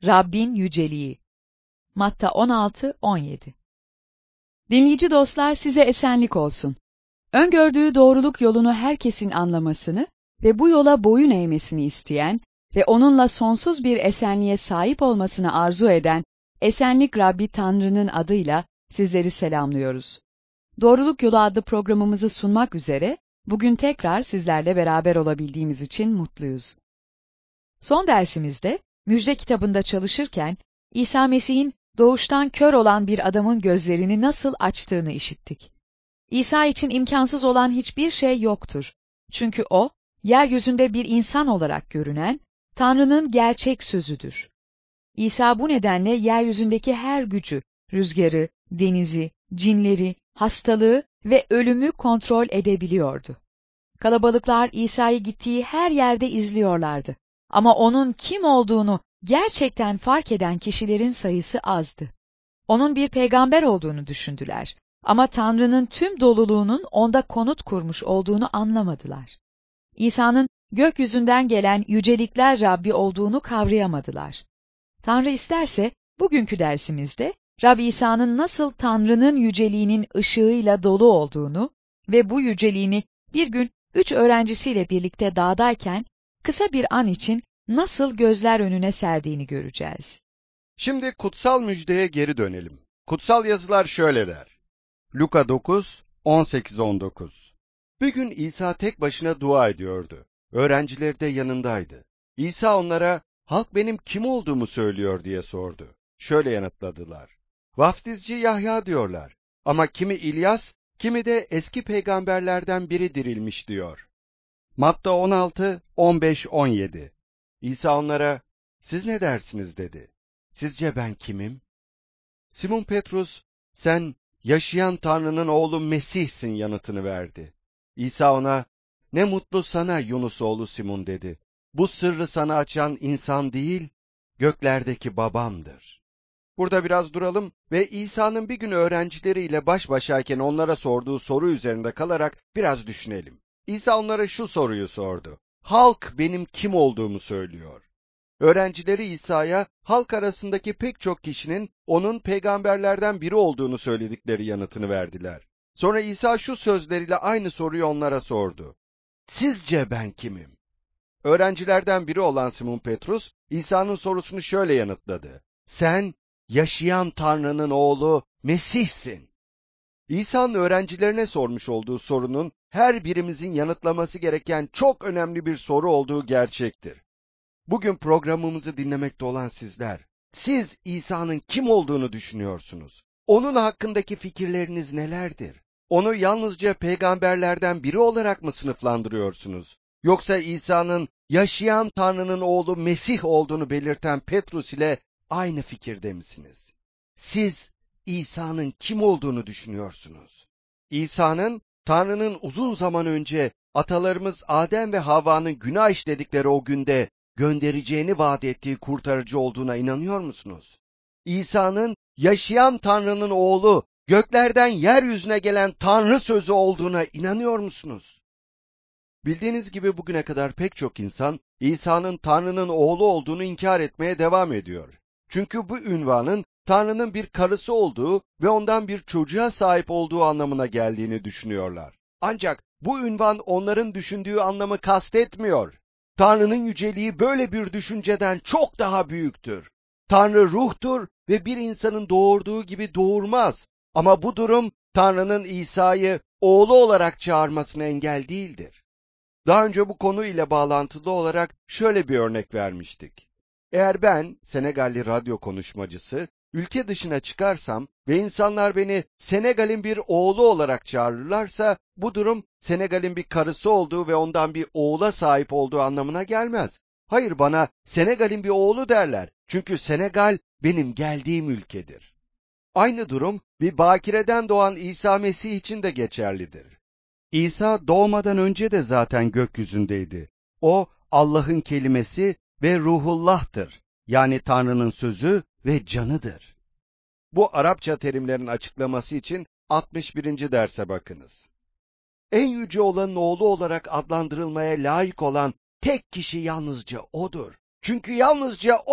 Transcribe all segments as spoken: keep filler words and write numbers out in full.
Rabbin yüceliği. Matta on altı on yedi. Dinleyici dostlar, size esenlik olsun. Öngördüğü doğruluk yolunu herkesin anlamasını ve bu yola boyun eğmesini isteyen ve onunla sonsuz bir esenliğe sahip olmasını arzu eden Esenlik Rabbi Tanrı'nın adıyla sizleri selamlıyoruz. Doğruluk Yolu adlı programımızı sunmak üzere bugün tekrar sizlerle beraber olabildiğimiz için mutluyuz. Son dersimizde Müjde kitabında çalışırken İsa Mesih'in doğuştan kör olan bir adamın gözlerini nasıl açtığını işittik. İsa için imkansız olan hiçbir şey yoktur. Çünkü o, yeryüzünde bir insan olarak görünen Tanrı'nın gerçek sözüdür. İsa bu nedenle yeryüzündeki her gücü, rüzgarı, denizi, cinleri, hastalığı ve ölümü kontrol edebiliyordu. Kalabalıklar İsa'yı gittiği her yerde izliyorlardı. Ama onun kim olduğunu gerçekten fark eden kişilerin sayısı azdı. Onun bir peygamber olduğunu düşündüler. Ama Tanrı'nın tüm doluluğunun onda konut kurmuş olduğunu anlamadılar. İsa'nın gökyüzünden gelen yücelikler Rabbi olduğunu kavrayamadılar. Tanrı isterse bugünkü dersimizde Rabbi İsa'nın nasıl Tanrı'nın yüceliğinin ışığıyla dolu olduğunu ve bu yüceliğini bir gün üç öğrencisiyle birlikte dağdayken kısa bir an için nasıl gözler önüne serdiğini göreceğiz. Şimdi kutsal müjdeye geri dönelim. Kutsal yazılar şöyle der. Luka dokuz on sekiz on dokuz. Bir gün İsa tek başına dua ediyordu. Öğrencileri de yanındaydı. İsa onlara, halk benim kim olduğumu söylüyor diye sordu. Şöyle yanıtladılar. Vaftizci Yahya diyorlar. Ama kimi İlyas, kimi de eski peygamberlerden biri dirilmiş diyor. Matta on altı on beş on yedi. İsa onlara, siz ne dersiniz dedi. Sizce ben kimim? Simon Petrus, sen yaşayan Tanrı'nın oğlu Mesih'sin yanıtını verdi. İsa ona, ne mutlu sana Yunus oğlu Simon dedi. Bu sırrı sana açan insan değil, göklerdeki babamdır. Burada biraz duralım ve İsa'nın bir gün öğrencileriyle baş başayken onlara sorduğu soru üzerinde kalarak biraz düşünelim. İsa onlara şu soruyu sordu. Halk benim kim olduğumu söylüyor. Öğrencileri İsa'ya halk arasındaki pek çok kişinin onun peygamberlerden biri olduğunu söyledikleri yanıtını verdiler. Sonra İsa şu sözleriyle aynı soruyu onlara sordu. Sizce ben kimim? Öğrencilerden biri olan Simon Petrus, İsa'nın sorusunu şöyle yanıtladı. Sen yaşayan Tanrı'nın oğlu Mesih'sin. İsa'nın öğrencilerine sormuş olduğu sorunun her birimizin yanıtlaması gereken çok önemli bir soru olduğu gerçektir. Bugün programımızı dinlemekte olan sizler, siz İsa'nın kim olduğunu düşünüyorsunuz? Onun hakkındaki fikirleriniz nelerdir? Onu yalnızca peygamberlerden biri olarak mı sınıflandırıyorsunuz? Yoksa İsa'nın yaşayan Tanrı'nın oğlu Mesih olduğunu belirten Petrus ile aynı fikirde misiniz? Siz İsa'nın kim olduğunu düşünüyorsunuz? İsa'nın Tanrı'nın uzun zaman önce atalarımız Adem ve Havva'nın günah işledikleri o günde göndereceğini vaat ettiği kurtarıcı olduğuna inanıyor musunuz? İsa'nın yaşayan Tanrı'nın oğlu, göklerden yeryüzüne gelen Tanrı sözü olduğuna inanıyor musunuz? Bildiğiniz gibi bugüne kadar pek çok insan İsa'nın Tanrı'nın oğlu olduğunu inkar etmeye devam ediyor. Çünkü bu ünvanın Tanrı'nın bir karısı olduğu ve ondan bir çocuğa sahip olduğu anlamına geldiğini düşünüyorlar. Ancak bu ünvan onların düşündüğü anlamı kastetmiyor. Tanrı'nın yüceliği böyle bir düşünceden çok daha büyüktür. Tanrı ruhtur ve bir insanın doğurduğu gibi doğurmaz. Ama bu durum Tanrı'nın İsa'yı oğlu olarak çağırmasına engel değildir. Daha önce bu konu ile bağlantılı olarak şöyle bir örnek vermiştik. Eğer ben, Senegalli radyo konuşmacısı, ülke dışına çıkarsam ve insanlar beni Senegal'in bir oğlu olarak çağırırlarsa, bu durum Senegal'in bir karısı olduğu ve ondan bir oğula sahip olduğu anlamına gelmez. Hayır, bana Senegal'in bir oğlu derler. Çünkü Senegal benim geldiğim ülkedir. Aynı durum bir bakireden doğan İsa Mesih için de geçerlidir. İsa doğmadan önce de zaten gökyüzündeydi. O Allah'ın kelimesi ve Ruhullah'tır. Yani Tanrı'nın sözü ve canıdır. Bu Arapça terimlerin açıklaması için altmış birinci derse bakınız. En yüce olanın oğlu olarak adlandırılmaya layık olan tek kişi yalnızca O'dur. Çünkü yalnızca O,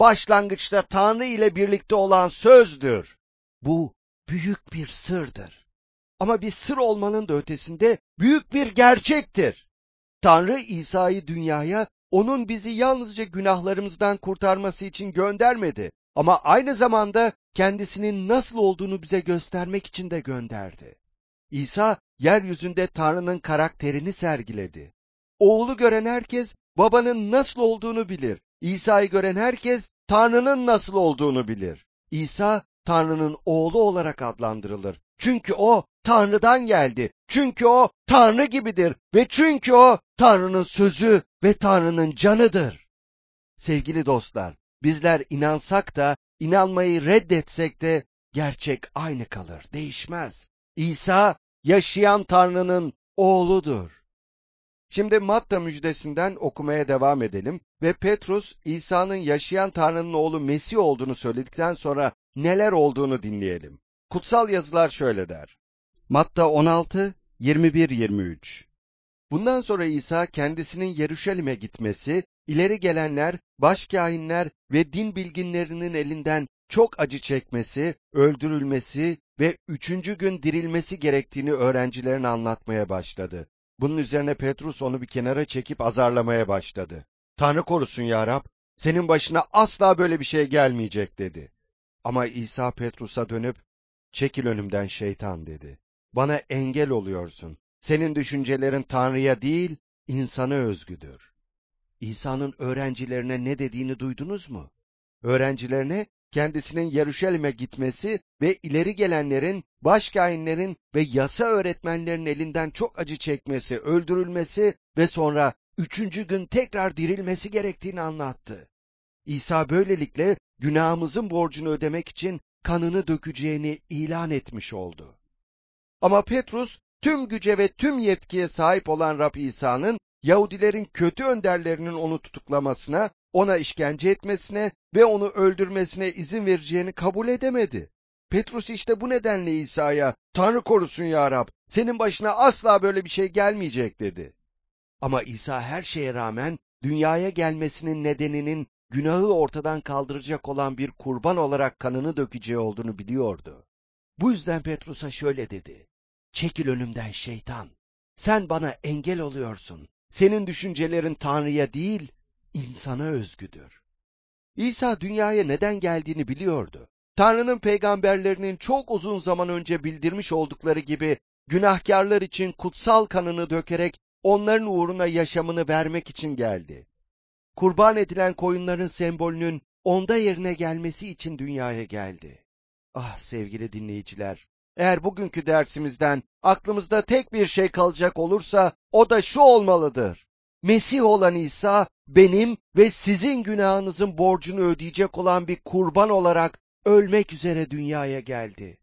başlangıçta Tanrı ile birlikte olan sözdür. Bu büyük bir sırdır. Ama bir sır olmanın da ötesinde büyük bir gerçektir. Tanrı İsa'yı dünyaya onun bizi yalnızca günahlarımızdan kurtarması için göndermedi. Ama aynı zamanda kendisinin nasıl olduğunu bize göstermek için de gönderdi. İsa yeryüzünde Tanrı'nın karakterini sergiledi. Oğlu gören herkes babanın nasıl olduğunu bilir. İsa'yı gören herkes Tanrı'nın nasıl olduğunu bilir. İsa Tanrı'nın oğlu olarak adlandırılır. Çünkü o Tanrı'dan geldi. Çünkü o Tanrı gibidir ve çünkü o Tanrı'nın sözü ve Tanrı'nın canıdır. Sevgili dostlar, bizler inansak da, inanmayı reddetsek de gerçek aynı kalır, değişmez. İsa yaşayan Tanrı'nın oğludur. Şimdi Matta müjdesinden okumaya devam edelim ve Petrus İsa'nın yaşayan Tanrı'nın oğlu Mesih olduğunu söyledikten sonra neler olduğunu dinleyelim. Kutsal yazılar şöyle der. Matta on altı yirmi bir yirmi üç. Bundan sonra İsa kendisinin Yeruşalim'e gitmesi, ileri gelenler, başkâhinler ve din bilginlerinin elinden çok acı çekmesi, öldürülmesi ve üçüncü gün dirilmesi gerektiğini öğrencilerine anlatmaya başladı. Bunun üzerine Petrus onu bir kenara çekip azarlamaya başladı. Tanrı korusun ya Rab, senin başına asla böyle bir şey gelmeyecek dedi. Ama İsa Petrus'a dönüp, çekil önümden şeytan dedi. Bana engel oluyorsun. Senin düşüncelerin Tanrı'ya değil, insana özgüdür. İsa'nın öğrencilerine ne dediğini duydunuz mu? Öğrencilerine kendisinin Yeruşalim'e gitmesi ve ileri gelenlerin, başkâhinlerin ve yasa öğretmenlerinin elinden çok acı çekmesi, öldürülmesi ve sonra üçüncü gün tekrar dirilmesi gerektiğini anlattı. İsa böylelikle günahımızın borcunu ödemek için kanını dökeceğini ilan etmiş oldu. Ama Petrus, tüm güce ve tüm yetkiye sahip olan Rab İsa'nın, Yahudilerin kötü önderlerinin onu tutuklamasına, ona işkence etmesine ve onu öldürmesine izin vereceğini kabul edemedi. Petrus işte bu nedenle İsa'ya, Tanrı korusun ya Rab, senin başına asla böyle bir şey gelmeyecek dedi. Ama İsa her şeye rağmen dünyaya gelmesinin nedeninin günahı ortadan kaldıracak olan bir kurban olarak kanını dökeceği olduğunu biliyordu. Bu yüzden Petrus'a şöyle dedi. Çekil önümden şeytan. Sen bana engel oluyorsun. Senin düşüncelerin Tanrı'ya değil, insana özgüdür. İsa dünyaya neden geldiğini biliyordu. Tanrı'nın peygamberlerinin çok uzun zaman önce bildirmiş oldukları gibi günahkarlar için kutsal kanını dökerek onların uğruna yaşamını vermek için geldi. Kurban edilen koyunların sembolünün onda yerine gelmesi için dünyaya geldi. Ah sevgili dinleyiciler, eğer bugünkü dersimizden aklımızda tek bir şey kalacak olursa o da şu olmalıdır. Mesih olan İsa benim ve sizin günahınızın borcunu ödeyecek olan bir kurban olarak ölmek üzere dünyaya geldi.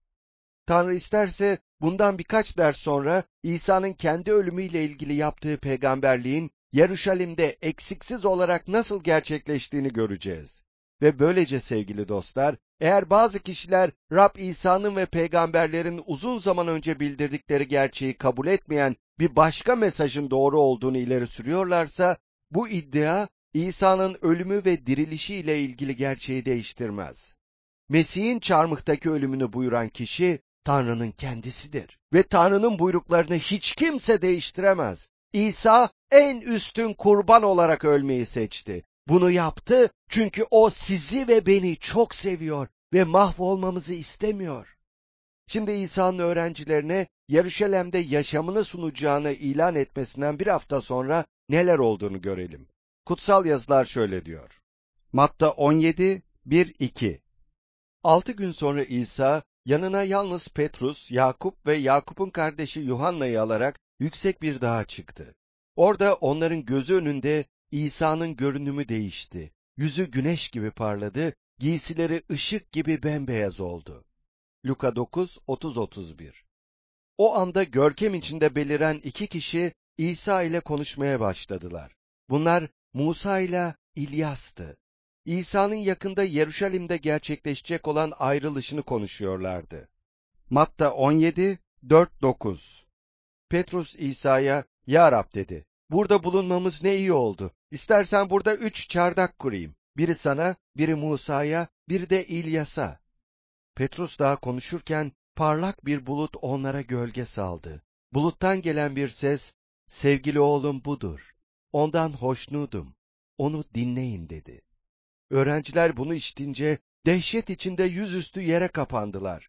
Tanrı isterse bundan birkaç ders sonra İsa'nın kendi ölümüyle ilgili yaptığı peygamberliğin Yeruşalim'de eksiksiz olarak nasıl gerçekleştiğini göreceğiz. Ve böylece sevgili dostlar, eğer bazı kişiler Rab İsa'nın ve peygamberlerin uzun zaman önce bildirdikleri gerçeği kabul etmeyen bir başka mesajın doğru olduğunu ileri sürüyorlarsa, bu iddia İsa'nın ölümü ve dirilişi ile ilgili gerçeği değiştirmez. Mesih'in çarmıhtaki ölümünü buyuran kişi Tanrı'nın kendisidir ve Tanrı'nın buyruklarını hiç kimse değiştiremez. İsa en üstün kurban olarak ölmeyi seçti. Bunu yaptı çünkü o sizi ve beni çok seviyor ve mahvolmamızı istemiyor. Şimdi İsa'nın öğrencilerine Yeruşalim'de yaşamını sunacağını ilan etmesinden bir hafta sonra neler olduğunu görelim. Kutsal yazılar şöyle diyor. Matta on yedi bir iki. Altı gün sonra İsa yanına yalnız Petrus, Yakup ve Yakup'un kardeşi Yuhanna'yı alarak yüksek bir dağa çıktı. Orada onların gözü önünde İsa'nın görünümü değişti. Yüzü güneş gibi parladı, giysileri ışık gibi bembeyaz oldu. Luka dokuz otuz otuz bir. O anda görkem içinde beliren iki kişi İsa ile konuşmaya başladılar. Bunlar Musa ile İlyas'tı. İsa'nın yakında Yeruşalim'de gerçekleşecek olan ayrılışını konuşuyorlardı. Matta on yedi dört dokuz. Petrus İsa'ya, "Ya Rab" dedi, "burada bulunmamız ne iyi oldu. İstersen burada üç çardak kurayım. Biri sana, biri Musa'ya, biri de İlyas'a. Petrus daha konuşurken parlak bir bulut onlara gölge saldı. Buluttan gelen bir ses, sevgili oğlum budur. Ondan hoşnudum. Onu dinleyin dedi. Öğrenciler bunu işitince dehşet içinde yüzüstü yere kapandılar.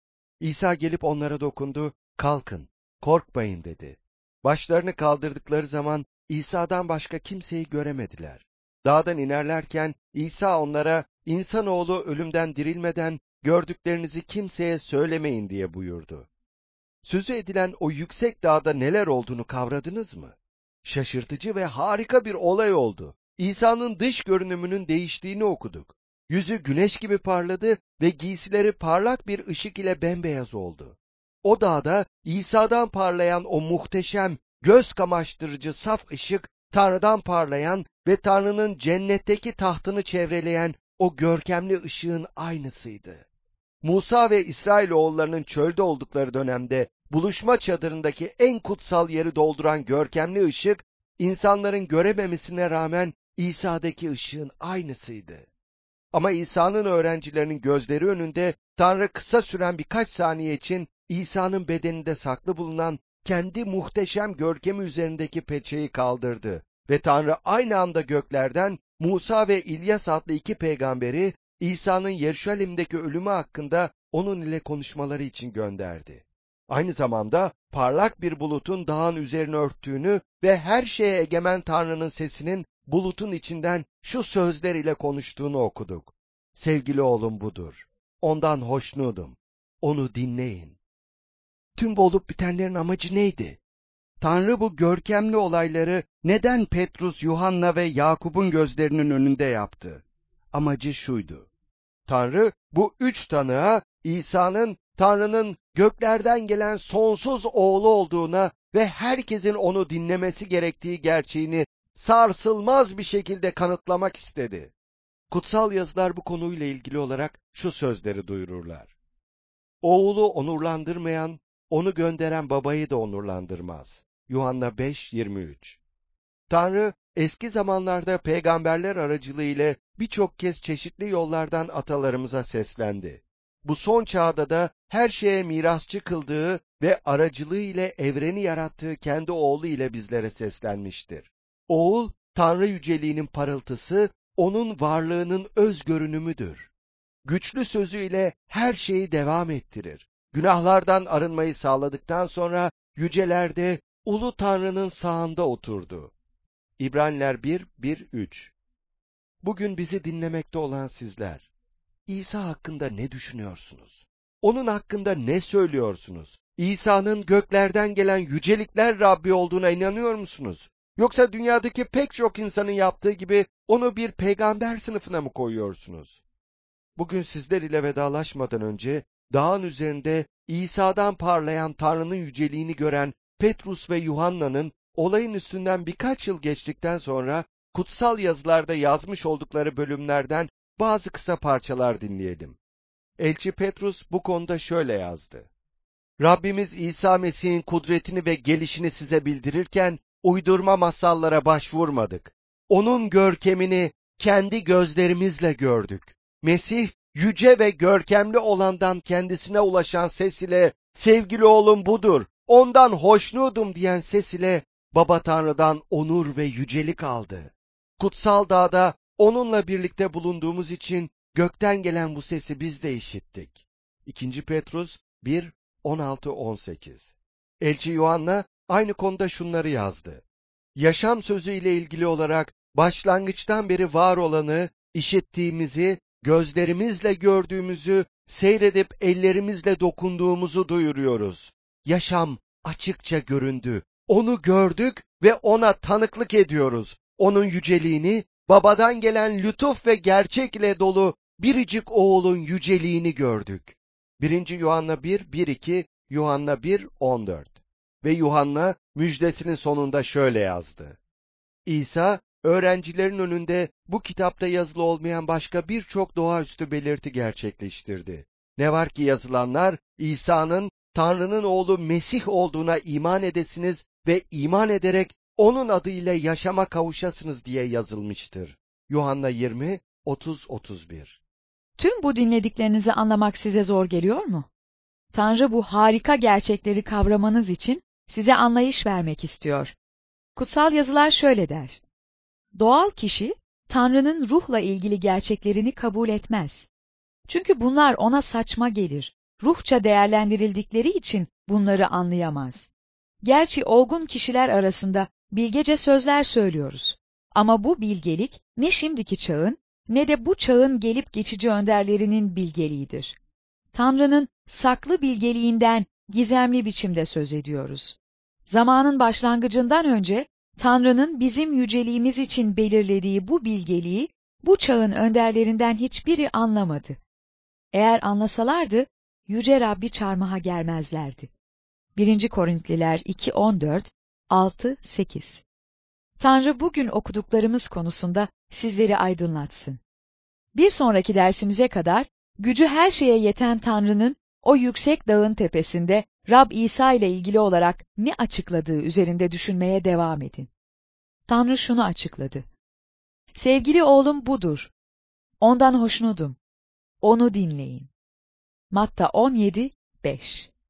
İsa gelip onlara dokundu, kalkın, korkmayın dedi. Başlarını kaldırdıkları zaman İsa'dan başka kimseyi göremediler. Dağdan inerlerken İsa onlara, insanoğlu ölümden dirilmeden gördüklerinizi kimseye söylemeyin diye buyurdu. Sözü edilen o yüksek dağda neler olduğunu kavradınız mı? Şaşırtıcı ve harika bir olay oldu. İsa'nın dış görünümünün değiştiğini okuduk. Yüzü güneş gibi parladı ve giysileri parlak bir ışık ile bembeyaz oldu. O dağda İsa'dan parlayan o muhteşem, göz kamaştırıcı saf ışık, Tanrı'dan parlayan ve Tanrı'nın cennetteki tahtını çevreleyen o görkemli ışığın aynısıydı. Musa ve İsrailoğullarının çölde oldukları dönemde buluşma çadırındaki en kutsal yeri dolduran görkemli ışık, insanların görememesine rağmen İsa'daki ışığın aynısıydı. Ama İsa'nın öğrencilerinin gözleri önünde Tanrı kısa süren birkaç saniye için İsa'nın bedeninde saklı bulunan kendi muhteşem görkemi üzerindeki peçeyi kaldırdı ve Tanrı aynı anda göklerden Musa ve İlyas adlı iki peygamberi İsa'nın Yeruşalim'deki ölümü hakkında onun ile konuşmaları için gönderdi. Aynı zamanda parlak bir bulutun dağın üzerini örttüğünü ve her şeye egemen Tanrı'nın sesinin bulutun içinden şu sözler ile konuştuğunu okuduk. Sevgili oğlum budur. Ondan hoşnudum. Onu dinleyin. Tüm bu olup bitenlerin amacı neydi? Tanrı bu görkemli olayları neden Petrus, Yuhanna ve Yakup'un gözlerinin önünde yaptı? Amacı şuydu. Tanrı bu üç tanığa İsa'nın Tanrı'nın göklerden gelen sonsuz oğlu olduğuna ve herkesin onu dinlemesi gerektiği gerçeğini sarsılmaz bir şekilde kanıtlamak istedi. Kutsal yazılar bu konuyla ilgili olarak şu sözleri duyururlar. Oğlu onurlandırmayan, onu gönderen babayı da onurlandırmaz. Yuhanna beş yirmi üç. Tanrı eski zamanlarda peygamberler aracılığıyla birçok kez çeşitli yollardan atalarımıza seslendi. Bu son çağda da her şeye mirasçı kıldığı ve aracılığı ile evreni yarattığı kendi oğlu ile bizlere seslenmiştir. Oğul, Tanrı yüceliğinin parıltısı, onun varlığının öz görünümüdür. Güçlü sözüyle her şeyi devam ettirir. Günahlardan arınmayı sağladıktan sonra yücelerde Ulu Tanrı'nın sağında oturdu. İbraniler bir bir üç. Bugün bizi dinlemekte olan sizler, İsa hakkında ne düşünüyorsunuz? Onun hakkında ne söylüyorsunuz? İsa'nın göklerden gelen yücelikler Rabbi olduğuna inanıyor musunuz? Yoksa dünyadaki pek çok insanın yaptığı gibi onu bir peygamber sınıfına mı koyuyorsunuz? Bugün sizler ile vedalaşmadan önce dağın üzerinde İsa'dan parlayan Tanrı'nın yüceliğini gören Petrus ve Yuhanna'nın olayın üstünden birkaç yıl geçtikten sonra kutsal yazılarda yazmış oldukları bölümlerden bazı kısa parçalar dinleyelim. Elçi Petrus bu konuda şöyle yazdı. Rabbimiz İsa Mesih'in kudretini ve gelişini size bildirirken uydurma masallara başvurmadık. Onun görkemini kendi gözlerimizle gördük. Mesih, yüce ve görkemli olandan kendisine ulaşan ses ile, sevgili oğlum budur, ondan hoşnudum diyen ses ile, Baba Tanrı'dan onur ve yücelik aldı. Kutsal dağda onunla birlikte bulunduğumuz için gökten gelen bu sesi biz de işittik. İkinci Petrus bir on altı on sekiz. Elçi Yuhanna aynı konuda şunları yazdı. Yaşam sözü ile ilgili olarak başlangıçtan beri var olanı, işittiğimizi, gözlerimizle gördüğümüzü, seyredip ellerimizle dokunduğumuzu duyuruyoruz. Yaşam açıkça göründü. Onu gördük ve ona tanıklık ediyoruz. Onun yüceliğini, babadan gelen lütuf ve gerçek ile dolu biricik oğulun yüceliğini gördük. birinci Yuhanna bir bir iki, Yuhanna bir on dört. Ve Yuhanna müjdesinin sonunda şöyle yazdı. İsa, öğrencilerin önünde bu kitapta yazılı olmayan başka birçok doğaüstü belirti gerçekleştirdi. Ne var ki yazılanlar, İsa'nın Tanrı'nın oğlu Mesih olduğuna iman edesiniz ve iman ederek onun adıyla yaşama kavuşasınız diye yazılmıştır. Yuhanna yirmi otuz otuz bir. Tüm bu dinlediklerinizi anlamak size zor geliyor mu? Tanrı bu harika gerçekleri kavramanız için size anlayış vermek istiyor. Kutsal yazılar şöyle der: Doğal kişi, Tanrı'nın ruhla ilgili gerçeklerini kabul etmez. Çünkü bunlar ona saçma gelir. Ruhça değerlendirildikleri için bunları anlayamaz. Gerçi olgun kişiler arasında bilgece sözler söylüyoruz. Ama bu bilgelik ne şimdiki çağın ne de bu çağın gelip geçici önderlerinin bilgeliğidir. Tanrı'nın saklı bilgeliğinden gizemli biçimde söz ediyoruz. Zamanın başlangıcından önce Tanrı'nın bizim yüceliğimiz için belirlediği bu bilgeliği bu çağın önderlerinden hiçbiri anlamadı. Eğer anlasalardı, Yüce Rabbi çarmıha gelmezlerdi. birinci Korintliler iki on dört, altı sekiz. Tanrı bugün okuduklarımız konusunda sizleri aydınlatsın. Bir sonraki dersimize kadar, gücü her şeye yeten Tanrı'nın o yüksek dağın tepesinde Rab İsa ile ilgili olarak ne açıkladığı üzerinde düşünmeye devam edin. Tanrı şunu açıkladı: Sevgili oğlum budur. Ondan hoşnutum. Onu dinleyin. Matta on yedi beş.